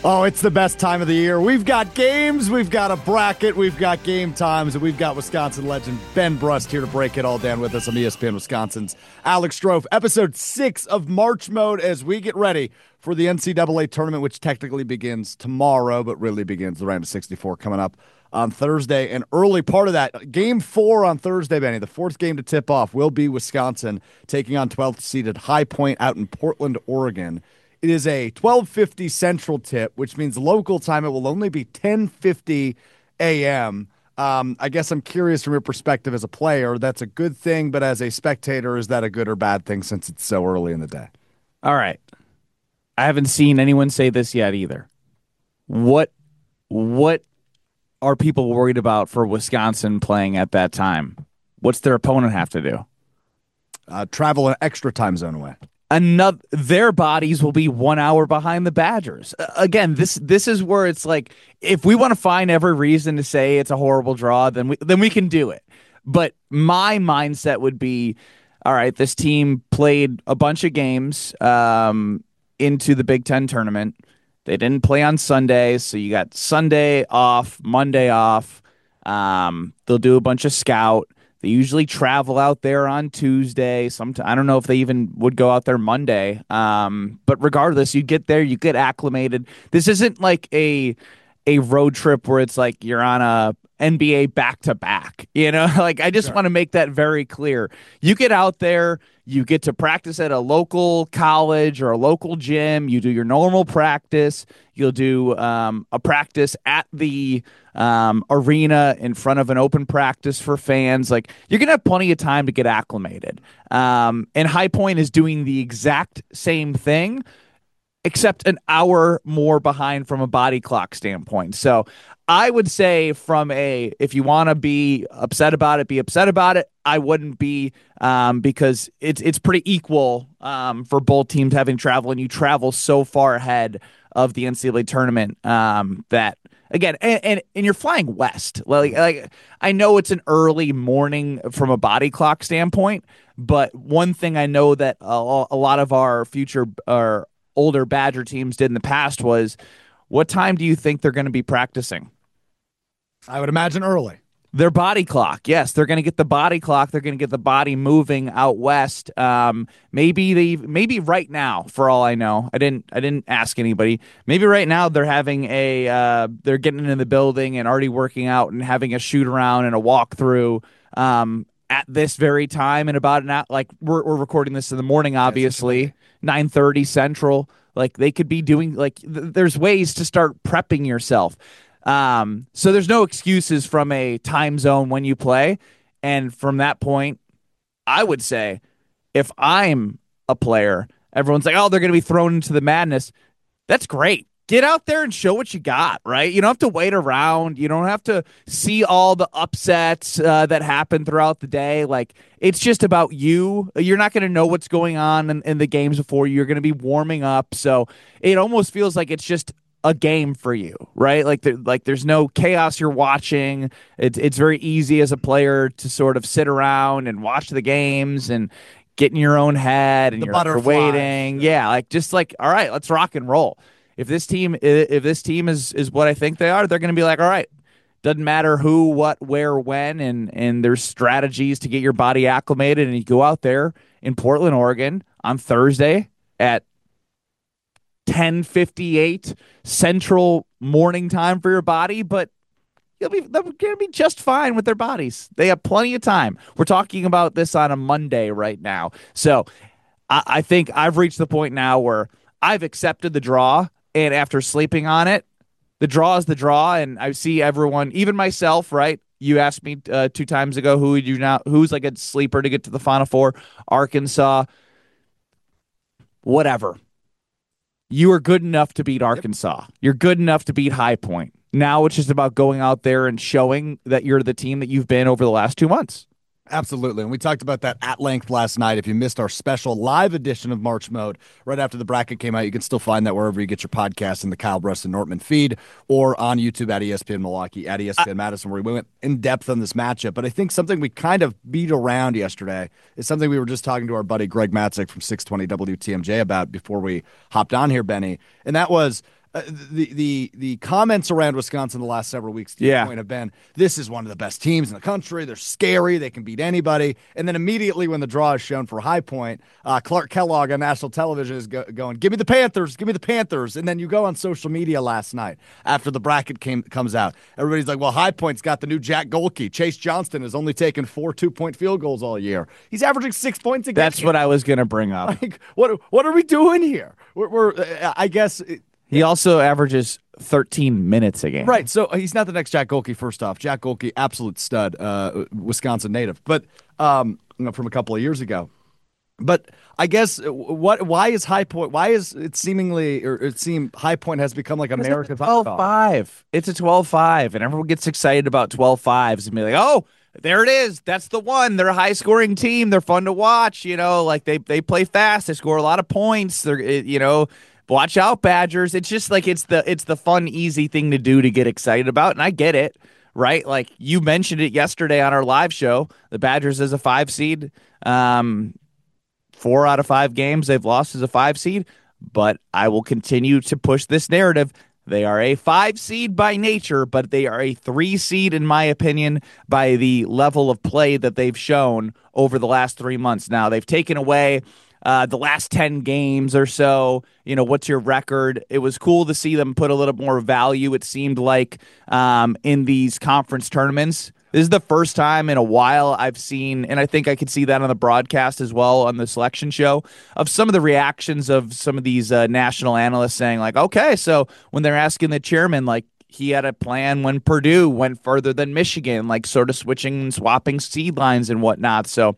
Oh, it's the best time of the year. We've got games, we've got a bracket, we've got game times, and we've got Wisconsin legend Ben Brust here to break it all down with us on ESPN Wisconsin's Alex Strofe. Episode 6 of March Mode as we get ready for the NCAA tournament, which technically begins tomorrow, but really begins the round of 64 coming up on Thursday. And early part of that, game 4 on Thursday, Benny, the fourth game to tip off, will be Wisconsin taking on 12th seeded High Point out in Portland, Oregon. It is a 12:50 Central tip, which means local time it will only be 10:50 a.m. I guess I'm curious from your perspective as a player, that's a good thing, but as a spectator, is that a good or bad thing since it's so early in the day? All right. I haven't seen anyone say this yet either. What are people worried about for Wisconsin playing at that time? What's their opponent have to do? Travel an extra time zone away. Their bodies will be 1 hour behind the Badgers. Again, this is where it's like, if we want to find every reason to say it's a horrible draw, then we can do it. But my mindset would be, all right, this team played a bunch of games into the Big Ten tournament. They didn't play on Sunday, so you got Sunday off, Monday off. They'll do a bunch of scout. They usually travel out there on Tuesday. I don't know if they even would go out there Monday. But regardless, you get there, you get acclimated. This isn't like a road trip where it's like you're on a NBA back-to-back. Like, I just want to make that very clear. You get out there, you get to practice at a local college or a local gym. You do your normal practice. You'll do a practice at the arena in front of an open practice for fans. Like, you're going to have plenty of time to get acclimated. And High Point is doing the exact same thing, except an hour more behind from a body clock standpoint. So I would say if you want to be upset about it, be upset about it. I wouldn't be, because it's pretty equal for both teams having travel, and you travel so far ahead of the NCAA tournament that, again, and you're flying west. Like I know it's an early morning from a body clock standpoint, but one thing I know that a lot of our future or older Badger teams did in the past was, what time do you think they're going to be practicing? I would imagine early. Their body clock. Yes, they're going to get the body clock. They're going to get the body moving out west. Maybe right now, for all I know. I didn't ask anybody. Maybe right now they're having they're getting into the building and already working out and having a shoot around and a walkthrough at this very time in about an hour. Like, we're recording this in the morning, obviously, 9:30 Central. Like, they could be doing, like, there's ways to start prepping yourself. So there's no excuses from a time zone when you play. And from that point, I would say, if I'm a player, everyone's like, oh, they're going to be thrown into the madness. That's great. Get out there and show what you got, right? You don't have to wait around. You don't have to see all the upsets that happen throughout the day. Like, it's just about you. You're not going to know what's going on in the games before you. You're going to be warming up. So it almost feels like it's just a game for you, right? Like there's no chaos you're watching. It's very easy as a player to sort of sit around and watch the games and get in your own head, and you're waiting. Yeah, all right, let's rock and roll. If this team is what I think they are, they're going to be like, all right, doesn't matter who, what, where, when, and there's strategies to get your body acclimated, and you go out there in Portland, Oregon on Thursday at 10:58 Central morning time for your body, but they're going to be just fine with their bodies. They have plenty of time. We're talking about this on a Monday right now. So I think I've reached the point now where I've accepted the draw, and after sleeping on it, the draw is the draw, and I see everyone, even myself, right? You asked me 2 times ago, who's like a sleeper to get to the Final Four? Arkansas. Whatever. You are good enough to beat Arkansas. You're good enough to beat High Point. Now it's just about going out there and showing that you're the team that you've been over the last 2 months. Absolutely. And we talked about that at length last night. If you missed our special live edition of March Mode right after the bracket came out, you can still find that wherever you get your podcasts in the Kyle Brust and Nortman feed, or on YouTube at ESPN Milwaukee, at ESPN Madison, where we went in depth on this matchup. But I think something we kind of beat around yesterday is something we were just talking to our buddy Greg Matzik from 620 WTMJ about before we hopped on here, Benny. And that was, the comments around Wisconsin the last several weeks, to your point, have been, this is one of the best teams in the country. They're scary. They can beat anybody. And then immediately when the draw is shown for High Point, Clark Kellogg on national television is going, give me the Panthers, give me the Panthers. And then you go on social media last night after the bracket comes out. Everybody's like, well, High Point's got the new Jack Golke. Chase Johnston has only taken 4 2-point field goals all year. He's averaging 6 points a game. That's what I was going to bring up. Like, what are we doing here? We're I guess. He also averages 13 minutes a game. Right, so he's not the next Jack Golke, first off. Jack Golke, absolute stud, Wisconsin native, but from a couple of years ago. But I guess why is High Point? Why is it seem High Point has become like America's 12-5. It's a 12-5, and everyone gets excited about 12-5s and be like, oh, there it is. That's the one. They're a high scoring team. They're fun to watch. Like they play fast. They score a lot of points. Watch out, Badgers. It's just like it's the fun, easy thing to do to get excited about, and I get it, right? Like you mentioned it yesterday on our live show. The Badgers as a 5 seed, 4 out of 5 games they've lost as a 5 seed, but I will continue to push this narrative. They are a 5 seed by nature, but they are a 3 seed, in my opinion, by the level of play that they've shown over the last 3 months. Now, they've taken away the last 10 games or so. What's your record? It was cool to see them put a little more value, it seemed like, in these conference tournaments. This is the first time in a while I've seen, and I think I could see that on the broadcast as well on the selection show, of some of the reactions of some of these national analysts saying, like, okay, so when they're asking the chairman, like, he had a plan when Purdue went further than Michigan, like sort of switching and swapping seed lines and whatnot. So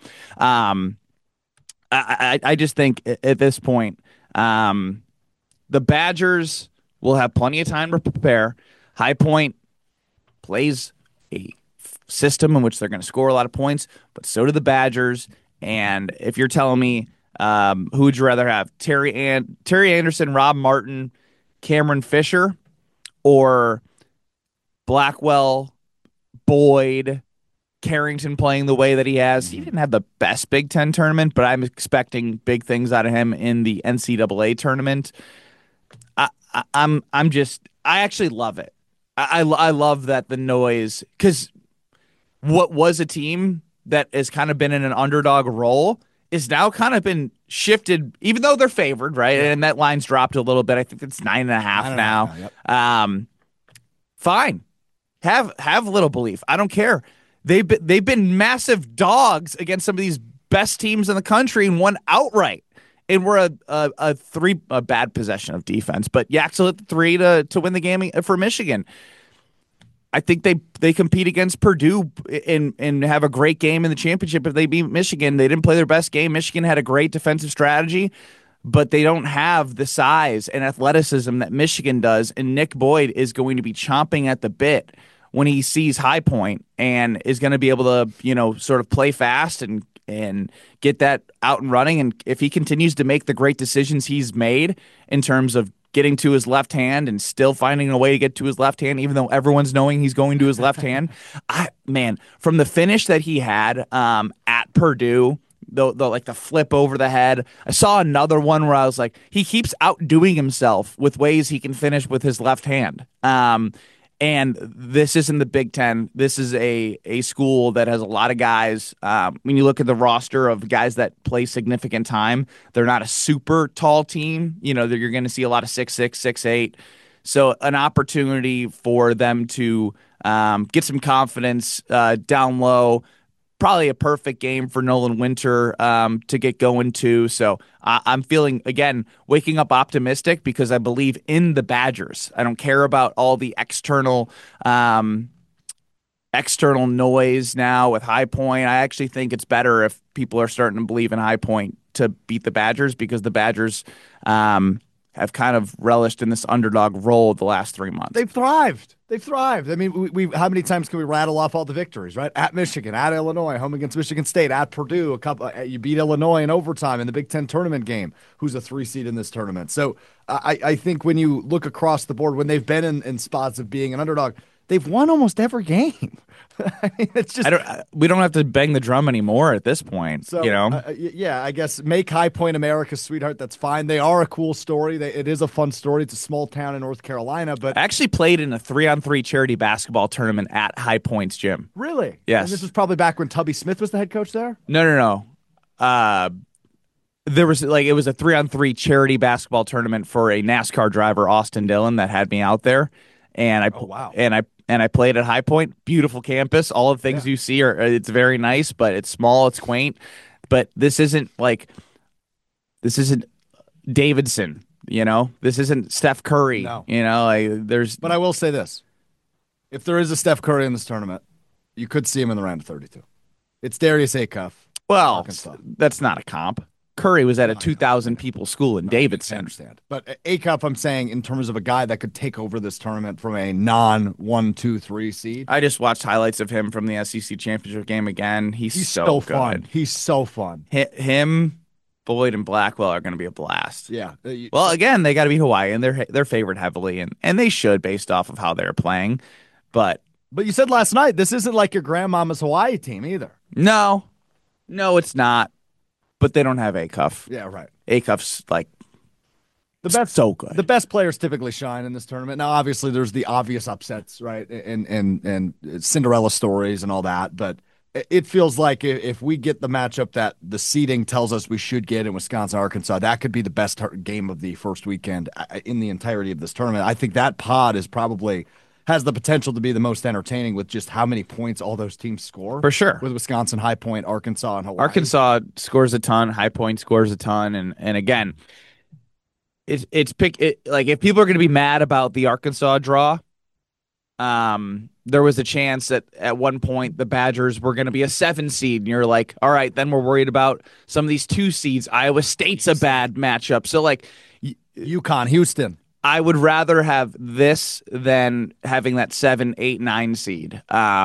I just think at this point, the Badgers will have plenty of time to prepare. High Point plays a system in which they're going to score a lot of points, but so do the Badgers. And if you're telling me who would you rather have, Terry Anderson, Rob Martin, Cameron Fisher, or Blackwell, Boyd, Carrington playing the way that he has? He didn't have the best Big Ten tournament, but I'm expecting big things out of him in the NCAA tournament. I actually love it. I love that the noise, because what was a team that has kind of been in an underdog role is now kind of been shifted, even though they're favored, right? Yeah. And that line's dropped a little bit. I think it's 9.5 now. Yep. Fine. Have a little belief. I don't care. They've been massive dogs against some of these best teams in the country and won outright. And we're a bad possession of defense, but Yaxel hit the 3 to win the game for Michigan. I think they compete against Purdue and have a great game in the championship if they beat Michigan. They didn't play their best game. Michigan had a great defensive strategy, but they don't have the size and athleticism that Michigan does. And Nick Boyd is going to be chomping at the bit when he sees High Point and is going to be able to, sort of play fast and get that out and running. And if he continues to make the great decisions he's made in terms of getting to his left hand and still finding a way to get to his left hand, even though everyone's knowing he's going to his left hand. From the finish that he had at Purdue, the flip over the head, I saw another one where I was like, he keeps outdoing himself with ways he can finish with his left hand. And this isn't the Big Ten. This is a school that has a lot of guys. When you look at the roster of guys that play significant time, they're not a super tall team. You're going to see a lot of 6'6", 6'8". So an opportunity for them to get some confidence down low. Probably a perfect game for Nolan Winter to get going to. So I'm feeling, again, waking up optimistic because I believe in the Badgers. I don't care about all the external noise now with High Point. I actually think it's better if people are starting to believe in High Point to beat the Badgers, because the Badgers have kind of relished in this underdog role the last 3 months. They've thrived. I mean, we how many times can we rattle off all the victories, right? At Michigan, at Illinois, home against Michigan State, at Purdue, you beat Illinois in overtime in the Big Ten tournament game, who's a 3 seed in this tournament. So I think when you look across the board, when they've been in spots of being an underdog, they've won almost every game. I mean, it's just We don't have to bang the drum anymore at this point, so. Yeah, I guess make High Point America's sweetheart. That's fine. They are a cool story. It is a fun story. It's a small town in North Carolina, but I actually played in a 3-on-3 charity basketball tournament at High Points Gym. really, Yes. And this was probably back when Tubby Smith was the head coach there. No, no, no. There was it was a 3-on-3 charity basketball tournament for a NASCAR driver, Austin Dillon, that had me out there, and Oh, wow. I played at High Point. Beautiful campus. All the things you see are it's very nice, but it's small, it's quaint. But this isn't Davidson. This isn't Steph Curry. No. There's But I will say this: if there is a Steph Curry in this tournament, you could see him in the round of 32. It's Darius Acuff. well, Arkansas. that's not a comp. Curry was at a 2,000 people school in I Davidson. understand. But Acuff, I'm saying, in terms of a guy that could take over this tournament from a non-1, 2, 3 seed. I just watched highlights of him from the SEC championship game again. He's He's so so good. fun. He's so fun. Him, Boyd, and Blackwell are going to be a blast. Yeah. Well, again, they got to be Hawaii, and they're favored heavily, and they should based off of how they're playing. But But you said last night this isn't like your grandmama's Hawaii team either. no, it's not. But they don't have Acuff. Yeah, right. Acuff's like The best, so good. The best players typically shine in this tournament. Now, obviously, there's the obvious upsets, right, and Cinderella stories and all that. But it feels like if we get the matchup that the seeding tells us we should get in Wisconsin, Arkansas, that could be the best game of the first weekend in the entirety of this tournament. I think that pod is probably has the potential to be the most entertaining with just how many points all those teams score. For sure. With Wisconsin, High Point, Arkansas, and Hawaii. Arkansas scores a ton. High Point scores a ton, and again, like if people are going to be mad about the Arkansas draw, there was a chance that at one point the Badgers were going to be a 7 seed, and you're like, all right, then we're worried about some of these 2 seeds. Iowa State's a bad matchup, so like UConn, Houston. I would rather have this than having that 7, 8, 9 seed.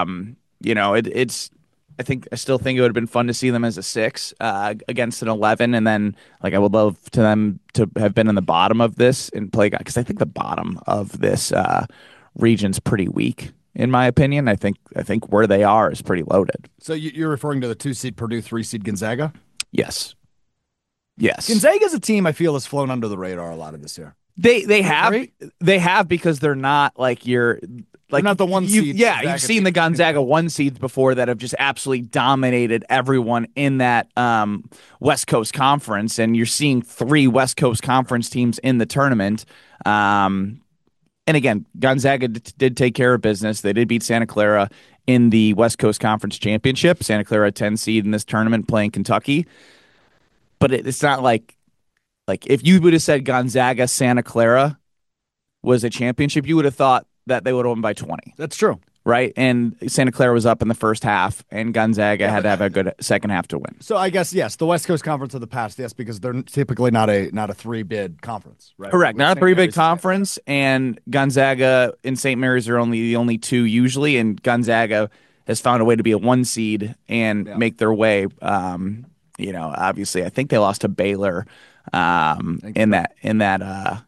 It's. I still think it would have been fun to see them as a 6 against an 11, and then like I would love to them to have been in the bottom of this and play because I think the bottom of this region's pretty weak in my opinion. I think where they are is pretty loaded. So you're referring to the 2 seed Purdue, 3 seed Gonzaga? Yes. Gonzaga's a team I feel has flown under the radar a lot of this year. They have because they're not like you're like they're not the 1 seed. Yeah, you've seen the Gonzaga 1 seeds before that have just absolutely dominated everyone in that West Coast Conference, and you're seeing 3 West Coast Conference teams in the tournament. And again, Gonzaga did take care of business. They did beat Santa Clara in the West Coast Conference Championship. Santa Clara 10 seed in this tournament playing Kentucky, but it's not like if you would have said Gonzaga Santa Clara was a championship, you would have thought that they would have won by 20. That's true. Right? And Santa Clara was up in the first half, and Gonzaga had to have a good second half to win. So I guess, yes, the West Coast Conference of the past, yes, because they're typically not a 3-bid conference, right? Correct. Not a St. 3-bid Mary's. conference, and Gonzaga and St. Mary's are the only 2 usually, and Gonzaga has found a way to be a 1 seed and make their way. Obviously, I think they lost to Baylor in that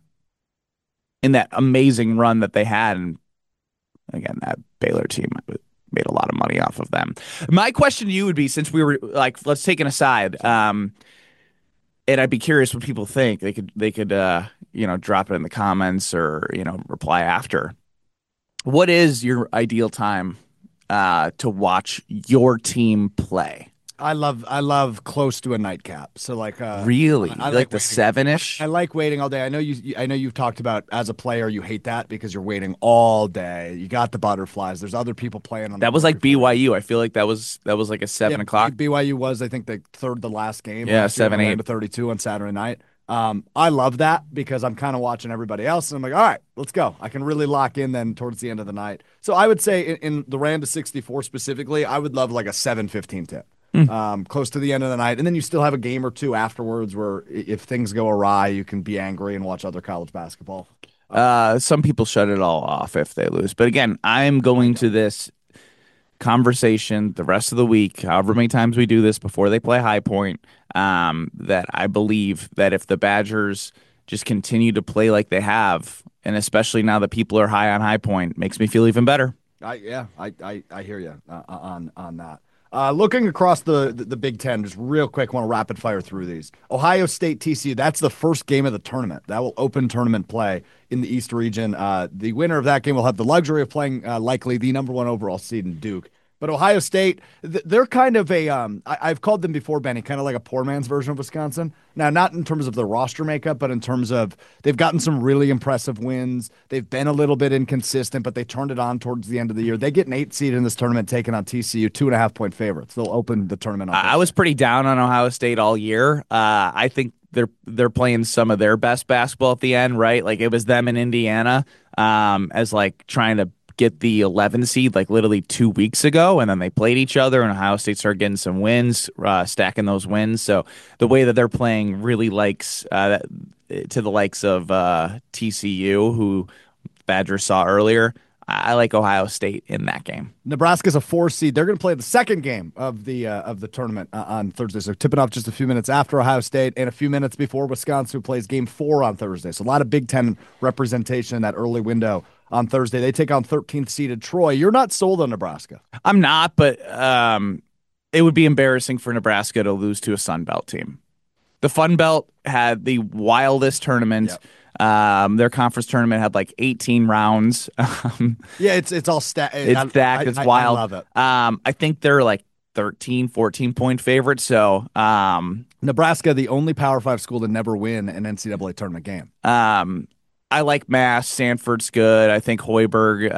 amazing run that they had, and again, that Baylor team made a lot of money off of them. My question to you would be, since we were like, let's take an aside, and I'd be curious what people think. They could drop it in the comments or reply after. What is your ideal time to watch your team play? I love close to a nightcap. So like really, I like the waiting. 7-ish. I like waiting all day. I know you've talked about as a player you hate that because you're waiting all day. You got the butterflies. There's other people playing on That was like BYU. I feel like that was like a 7 o'clock. BYU was, I think, the third to last game. Yeah, 7-8 to 32 on Saturday night. I love that because I'm kind of watching everybody else, and I'm like, all right, let's go. I can really lock in then towards the end of the night. So I would say in the round of 64 specifically, I would love like a 7-15 tip. Close to the end of the night, and then you still have a game or 2 afterwards where if things go awry, you can be angry and watch other college basketball. Some people shut it all off if they lose, but again, I'm going to this conversation the rest of the week, however many times we do this before they play High Point, that I believe that if the Badgers just continue to play like they have, and especially now that people are high on High Point, makes me feel even better. I hear you on that. Looking across the Big Ten, just real quick, want to rapid fire through these. Ohio State TCU, that's the first game of the tournament. That will open tournament play in the East region. The winner of that game will have the luxury of playing likely the number one overall seed in Duke. But Ohio State, they're kind of I've called them before, Benny, kind of like a poor man's version of Wisconsin. Now, not in terms of the roster makeup, but in terms of they've gotten some really impressive wins. They've been a little bit inconsistent, but they turned it on towards the end of the year. They get an 8 seed in this tournament, taking on TCU, 2.5 point favorites. They'll open the tournament on I was pretty down on Ohio State all year. I think they're playing some of their best basketball at the end, right? Like it was them in Indiana, as like trying to get the 11 seed like literally 2 weeks ago, and then they played each other, and Ohio State started getting some wins, stacking those wins. So the way that they're playing really likes to the likes of TCU, who Badgers saw earlier. I like Ohio State in that game. Nebraska's a 4 seed. They're going to play the second game of the tournament on Thursday. So tipping off just a few minutes after Ohio State and a few minutes before Wisconsin, who plays game 4 on Thursday. So a lot of Big Ten representation in that early window on Thursday. They take on 13th seeded Troy. You're not sold on Nebraska. I'm not, but it would be embarrassing for Nebraska to lose to a Sun Belt team. The Fun Belt had the wildest tournament. Yep. Their conference tournament had like 18 rounds. Yeah, it's all stacked. It's stacked. It's wild. I love it. I think they're like 13, 14-point favorites. So Nebraska, the only Power 5 school to never win an NCAA tournament game. I like Mass. Sanford's good. I think Hoiberg,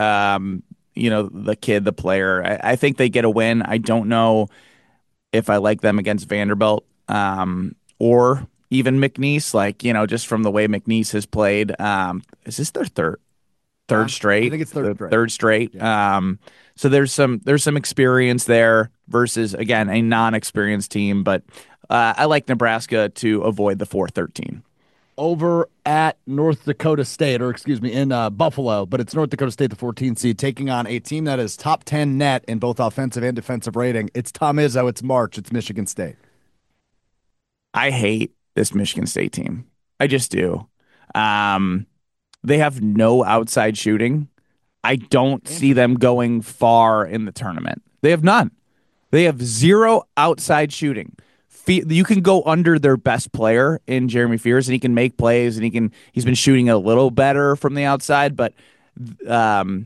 the kid, the player, I think they get a win. I don't know if I like them against Vanderbilt or even McNeese, just from the way McNeese has played. Is this their third straight? I think it's third straight. Third straight. Yeah. So there's some experience there versus, again, a non-experienced team. But I like Nebraska to avoid the 4-13. Over at North Dakota State, or excuse me, in Buffalo, but it's North Dakota State, the 14th seed, taking on a team that is top 10 net in both offensive and defensive rating. It's Tom Izzo, it's March, it's Michigan State. I hate this Michigan State team. I just do. They have no outside shooting. I don't see them going far in the tournament. They have none. They have zero outside shooting. You can go under their best player in Jeremy Fears, and he can make plays, and he's been shooting a little better from the outside. But the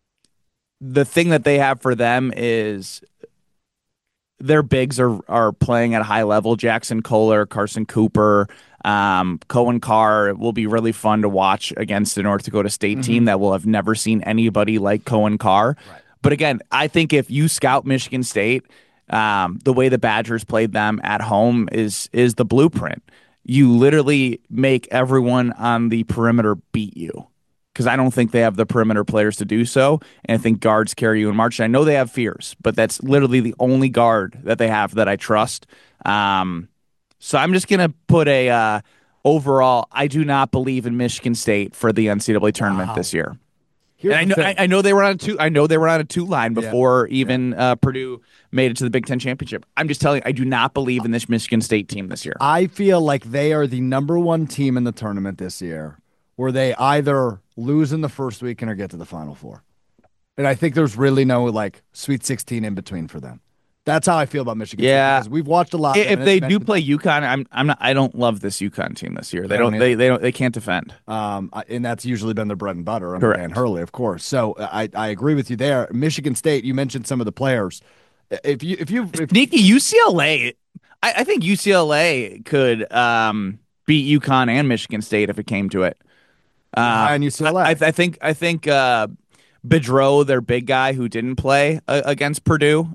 thing that they have for them is their bigs are playing at a high level. Jackson Kohler, Carson Cooper, Cohen Carr will be really fun to watch against a North Dakota State team that will have never seen anybody like Cohen Carr. Right. But again, I think if you scout Michigan State, the way the Badgers played them at home is the blueprint. You literally make everyone on the perimeter beat you, because I don't think they have the perimeter players to do so, and I think guards carry you in March. I know they have Fears, but that's literally the only guard that they have that I trust. So I'm just gonna put a overall. I do not believe in Michigan State for the NCAA tournament this year. And I know they were on a two. I know they were on a 2 line before even Purdue made it to the Big Ten championship. I'm just telling you, I do not believe in this Michigan State team this year. I feel like they are the number 1 team in the tournament this year, where they either lose in the first weekend or get to the Final Four. And I think there's really no Sweet 16 in between for them. That's how I feel about Michigan. Yeah, State, we've watched a lot. If they do play UConn, I'm not. I don't love this UConn team this year. They can't defend. And that's usually been their bread and butter. Under Correct. Dan Hurley, of course. So I agree with you there. Michigan State. You mentioned some of the players. If sneaky UCLA, I think UCLA could beat UConn and Michigan State if it came to it. And UCLA. I think Bedreau, their big guy who didn't play against Purdue.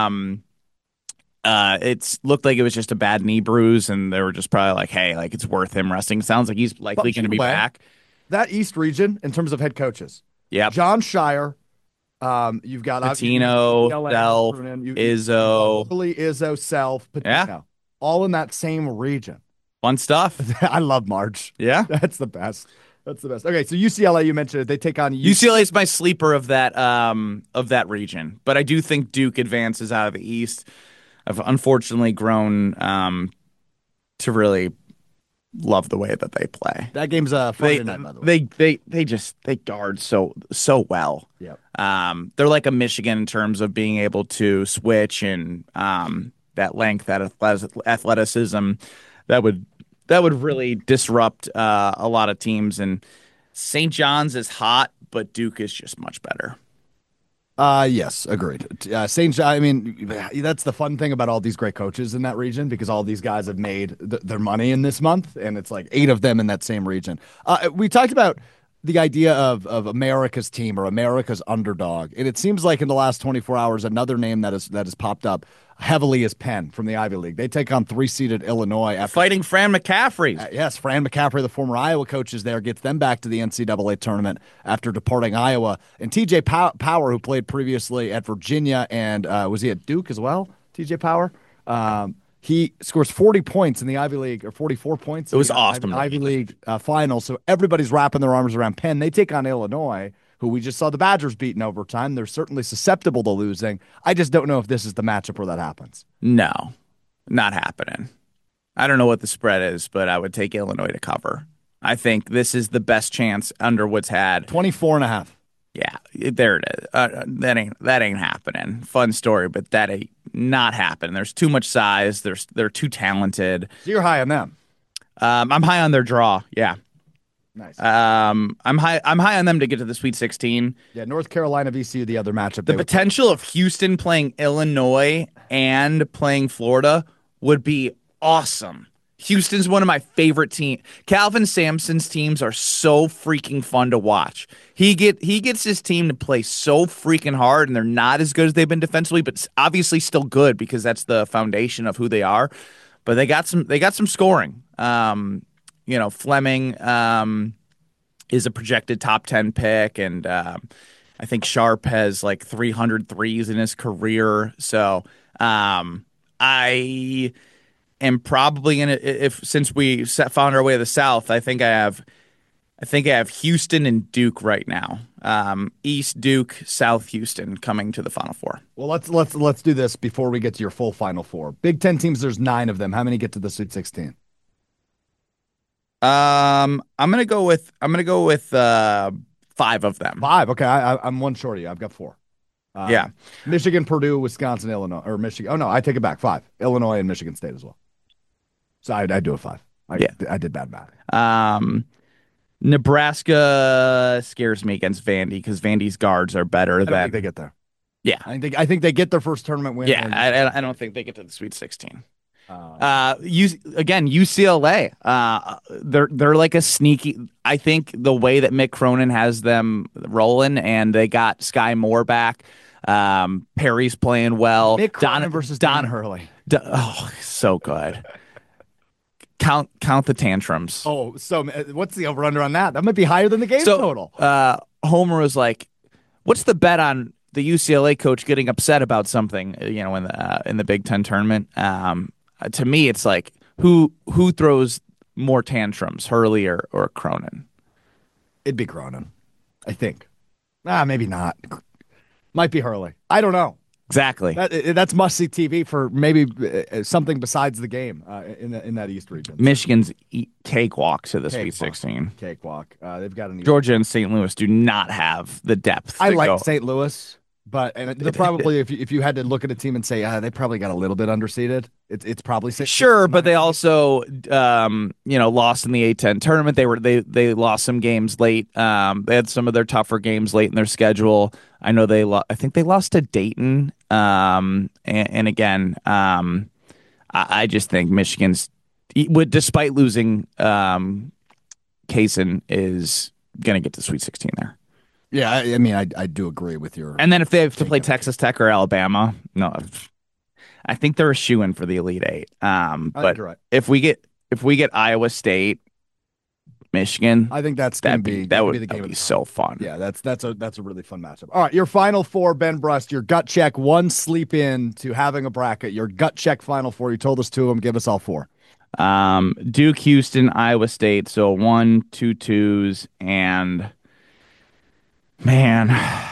It's looked like it was just a bad knee bruise, and they were just probably like, "Hey, it's worth him resting." Sounds like he's likely going to be back. That East region, in terms of head coaches, John Shire. You've got Patino, Self, Izzo, Self, Patino, all in that same region. Fun stuff. I love March. Yeah, that's the best. That's the best. Okay, so UCLA, you mentioned it. They take on UCLA is my sleeper of that region, but I do think Duke advances out of the East. I've unfortunately grown to really love the way that they play. That game's a They Friday night, by the way. they guard so well. Yep. They're like a Michigan in terms of being able to switch and that length, that athleticism that would really disrupt a lot of teams. And St. John's is hot, but Duke is just much better. Yes, agreed. St. John, I mean, that's the fun thing about all these great coaches in that region because all these guys have made their money in this month, and it's like 8 of them in that same region. We talked about the idea of America's team or America's underdog, and it seems like in the last 24 hours, another name that has popped up heavily is Penn from the Ivy League. They take on 3-seeded Illinois after Fighting Fran McCaffrey. yes, Fran McCaffrey, the former Iowa coach, is there, gets them back to the NCAA tournament after departing Iowa. And TJ Power, who played previously at Virginia and was he at Duke as well? TJ Power? He scores 40 points in the Ivy League, or 44 points. It was awesome. Ivy League final. So everybody's wrapping their arms around Penn. They take on Illinois, who we just saw the Badgers beat in overtime. They're certainly susceptible to losing. I just don't know if this is the matchup where that happens. No, not happening. I don't know what the spread is, but I would take Illinois to cover. I think this is the best chance Underwood's had. 24.5. Yeah, there it is. That ain't happening. Fun story, but that ain't not happening. There's too much size. They're too talented. So you're high on them. I'm high on their draw. Yeah. Nice. I'm high on them to get to the Sweet 16. Yeah, North Carolina, VCU, the other matchup. The potential of Houston playing Illinois and playing Florida would be awesome. Houston's one of my favorite teams. Calvin Sampson's teams are so freaking fun to watch. He gets his team to play so freaking hard, and they're not as good as they've been defensively, but obviously still good because that's the foundation of who they are. But they got some scoring. Fleming is a projected top 10 pick, and I think Sharp has like 300 threes in his career. So I am probably gonna, since we found our way to the South, I think I have Houston and Duke right now. East Duke, South Houston coming to the Final Four. Well, let's do this before we get to your full Final Four. Big Ten teams, there's 9 of them. How many get to the Sweet 16? I'm gonna go with 5 of them. 5. Okay, I'm one short of you. I've got 4. Yeah, Michigan, Purdue, Wisconsin, Illinois, or Michigan. Oh no, I take it back. 5. Illinois and Michigan State as well. So I do a 5. I did bad math. Nebraska scares me against Vandy because Vandy's guards are better I than. think they get there. Yeah, I think they get their first tournament win. Yeah, I don't think they get to the Sweet 16. UCLA. They're like a sneaky. I think the way that Mick Cronin has them rolling, and they got Sky Moore back. Perry's playing well. Mick Cronin versus Don Hurley. So good. Count the tantrums. Oh, so what's the over under on that? That might be higher than the game total. Homer was like, "What's the bet on the UCLA coach getting upset about something?" In the Big Ten tournament. To me, it's like who throws more tantrums, Hurley or Cronin? It'd be Cronin, I think. Maybe not. Might be Hurley. I don't know. Exactly. That's must-see TV for maybe something besides the game in that East region. Michigan's cakewalk to the Sweet 16. Cakewalk. They've got an Georgia and St. Louis do not have the depth. I like St. Louis, but they're probably if you had to look at a team and say they probably got a little bit underseeded, it's probably 6. Sure, but they also lost in the A10 tournament. They lost some games late. They had some of their tougher games late in their schedule. I know I think they lost to Dayton. And again, I just think Michigan's, despite losing, Kaysen is going to get to Sweet 16 there. Yeah, I mean, I do agree with your. And then if they have to play Texas Tech or Alabama, no, I think they're a shoo-in for the Elite Eight. But right. if we get Iowa State, Michigan, I think that's going to be that would be the game. Be so fun. Yeah, that's a really fun matchup. All right, your Final Four, Ben Brust, your gut check, one sleep in to having a bracket. Your gut check Final Four. You told us 2 of them. Give us all 4. Duke, Houston, Iowa State. So 1, 2 twos, and man,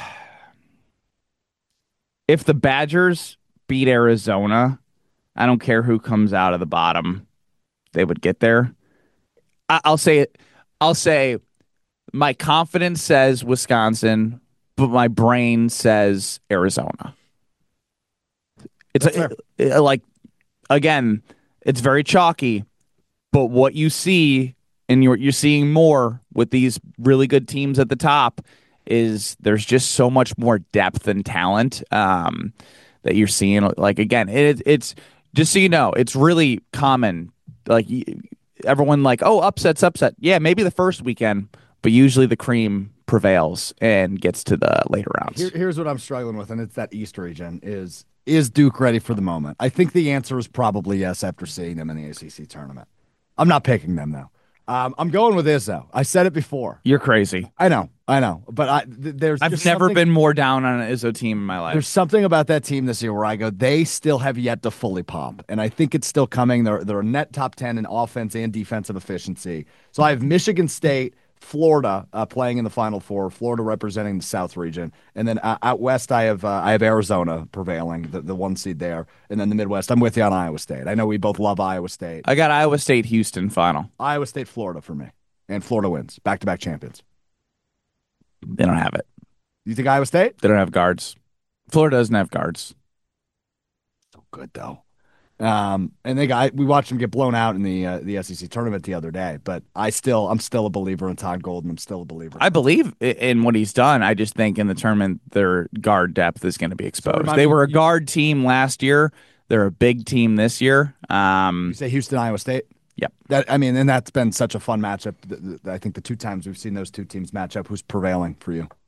if the Badgers beat Arizona, I don't care who comes out of the bottom, they would get there. I'll say it. I'll say my confidence says Wisconsin, but my brain says Arizona. It's That's fair. like again, it's very chalky, but what you see and you're seeing more with these really good teams at the top is there's just so much more depth and talent that you're seeing. Like again, it's just so you know, it's really common. Like everyone, like, oh, upset. Yeah, maybe the first weekend, but usually the cream prevails and gets to the later rounds. Here's what I'm struggling with, and it's that East region is Duke ready for the moment? I think the answer is probably yes after seeing them in the ACC tournament. I'm not picking them though. I'm going with Izzo. I said it before. You're crazy. I know, but I've never been more down on an Izzo team in my life. There's something about that team this year where I go, they still have yet to fully pop, and I think it's still coming. They're a net top 10 in offense and defensive efficiency. So I have Michigan State, Florida playing in the Final Four. Florida representing the South region, and then out west I have Arizona prevailing, the one seed there, and then the Midwest. I'm with you on Iowa State. I know we both love Iowa State. I got Iowa State, Houston final. Iowa State, Florida for me, and Florida wins back-to-back champions. They don't have it. You think Iowa State? They don't have guards. Florida doesn't have guards. So good though. And we watched them get blown out in the SEC tournament the other day. But I'm still a believer in Todd Golden. I'm still a believer. I believe in what he's done. I just think in the tournament their guard depth is going to be exposed. They were a guard team last year. They're a big team this year. You say Houston, Iowa State. Yep. And that's been such a fun matchup. I think the two times we've seen those two teams match up, who's prevailing for you?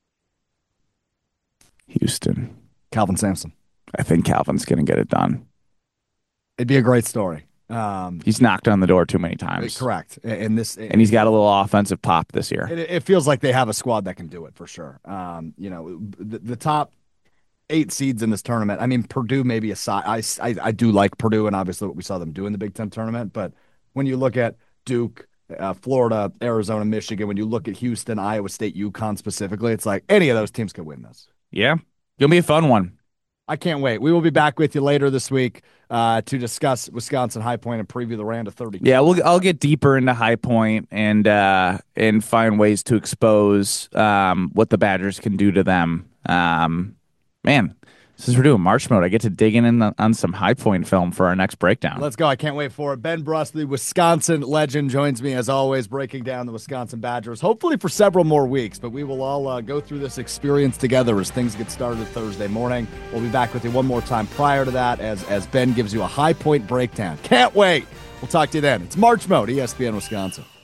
Houston. Calvin Sampson. I think Calvin's going to get it done. It'd be a great story. He's knocked on the door too many times. Correct. And he's got a little offensive pop this year. It feels like they have a squad that can do it for sure. The top 8 seeds in this tournament. I mean, Purdue may be a side. I do like Purdue, and obviously what we saw them do in the Big Ten tournament. But when you look at Duke, Florida, Arizona, Michigan, when you look at Houston, Iowa State, UConn specifically, it's like any of those teams could win this. Yeah, gonna be a fun one. I can't wait. We will be back with you later this week to discuss Wisconsin High Point and preview the round of 32. Yeah, I'll get deeper into High Point and find ways to expose what the Badgers can do to them. Man, since we're doing March mode, I get to dig in on some High Point film for our next breakdown. Let's go. I can't wait for it. Ben Brust, the Wisconsin legend, joins me as always, breaking down the Wisconsin Badgers, hopefully for several more weeks, but we will all go through this experience together as things get started Thursday morning. We'll be back with you one more time prior to that as Ben gives you a High Point breakdown. Can't wait. We'll talk to you then. It's March mode, ESPN Wisconsin.